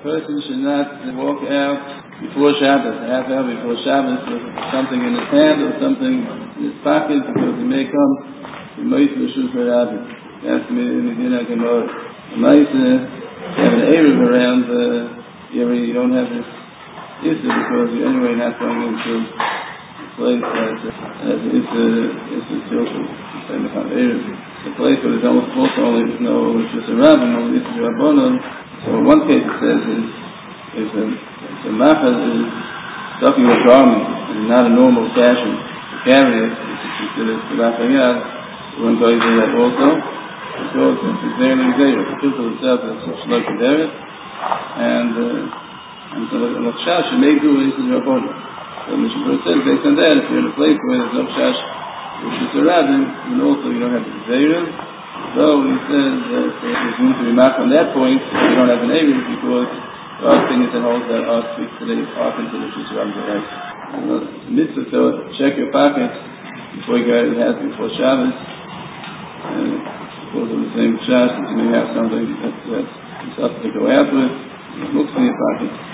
person should not walk out before Shabbos, a half hour before Shabbos, with something in his hand or something in his pocket, because he may come to Moise Rishus Rabbi. That's me in the Gina Gemara. Moise, you have an Erev around the area, you don't have this issue because you're anyway not going into a place as it's a filter, the kind of Erev. The place where there's almost only there's no Rishus Rabbi, only Rishus Rabbanon. So in one case it says if a machaz is stuffing a garment and not a normal fashion to carry it, which is considered Salafayad, one goes in that also, because it's very there. The filter itself is a shloik deret, and so the Chash may do it in your body. So Mishnah says, based on that, if you're in a place where there's no Chash, which is a rabbin, and also you don't have the Zayrim, so he says that there's room to be marked on that point if you don't have an Erev, because there are opinions that hold that our speak today are considered Rishus Rabbi right. It's a mitzvah to check your pockets before you go out of the house before Shabbos, and because of the same Shabbos, you may have something that's to go out with, it looks in your pockets.